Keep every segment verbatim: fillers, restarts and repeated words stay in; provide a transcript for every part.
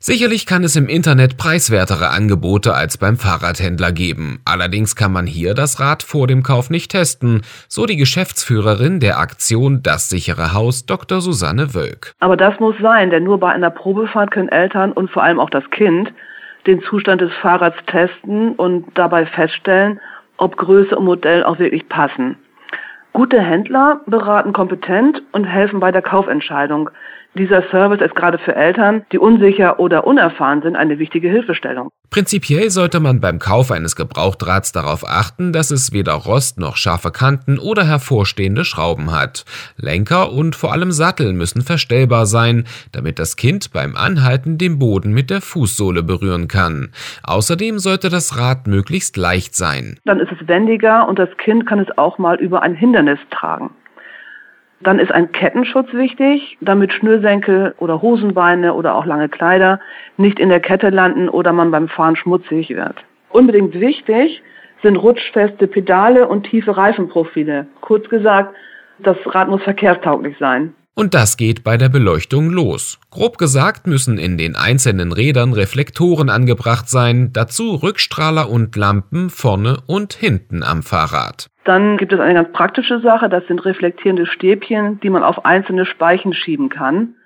Sicherlich kann es im Internet preiswertere Angebote als beim Fahrradhändler geben. Allerdings kann man hier das Rad vor dem Kauf nicht testen, so die Geschäftsführerin der Aktion Das sichere Haus, Doktor Susanne Wölk. Aber das muss sein, denn nur bei einer Probefahrt können Eltern und vor allem auch das Kind den Zustand des Fahrrads testen und dabei feststellen, ob Größe und Modell auch wirklich passen. Gute Händler beraten kompetent und helfen bei der Kaufentscheidung. Dieser Service ist gerade für Eltern, die unsicher oder unerfahren sind, eine wichtige Hilfestellung. Prinzipiell sollte man beim Kauf eines Gebrauchtrads darauf achten, dass es weder Rost noch scharfe Kanten oder hervorstehende Schrauben hat. Lenker und vor allem Sattel müssen verstellbar sein, damit das Kind beim Anhalten den Boden mit der Fußsohle berühren kann. Außerdem sollte das Rad möglichst leicht sein. Dann ist es wendiger und das Kind kann es auch mal über ein Hindernis tragen. Dann ist ein Kettenschutz wichtig, damit Schnürsenkel oder Hosenbeine oder auch lange Kleider nicht in der Kette landen oder man beim Fahren schmutzig wird. Unbedingt wichtig sind rutschfeste Pedale und tiefe Reifenprofile. Kurz gesagt, das Rad muss verkehrstauglich sein. Und das geht bei der Beleuchtung los. Grob gesagt müssen in den einzelnen Rädern Reflektoren angebracht sein, dazu Rückstrahler und Lampen vorne und hinten am Fahrrad. Dann gibt es eine ganz praktische Sache, das sind reflektierende Stäbchen, die man auf einzelne Speichen schieben kann.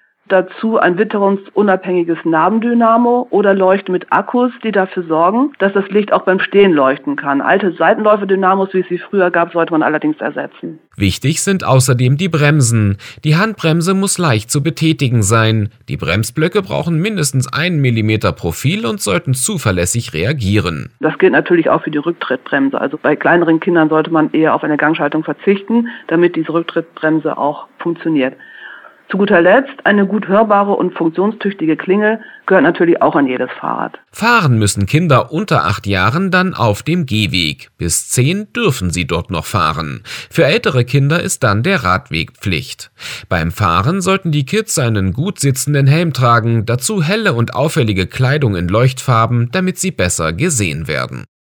Dazu ein witterungsunabhängiges Nabendynamo oder Leuchten mit Akkus, die dafür sorgen, dass das Licht auch beim Stehen leuchten kann. Alte Seitenläufer-Dynamos, wie es sie früher gab, sollte man allerdings ersetzen. Wichtig sind außerdem die Bremsen. Die Handbremse muss leicht zu betätigen sein. Die Bremsblöcke brauchen mindestens einen Millimeter Profil und sollten zuverlässig reagieren. Das gilt natürlich auch für die Rücktrittbremse. Also bei kleineren Kindern sollte man eher auf eine Gangschaltung verzichten, damit diese Rücktrittbremse auch funktioniert. Zu guter Letzt, eine gut hörbare und funktionstüchtige Klingel gehört natürlich auch an jedes Fahrrad. Fahren müssen Kinder unter acht Jahren dann auf dem Gehweg. Bis zehn dürfen sie dort noch fahren. Für ältere Kinder ist dann der Radweg Pflicht. Beim Fahren sollten die Kids einen gut sitzenden Helm tragen, dazu helle und auffällige Kleidung in Leuchtfarben, damit sie besser gesehen werden.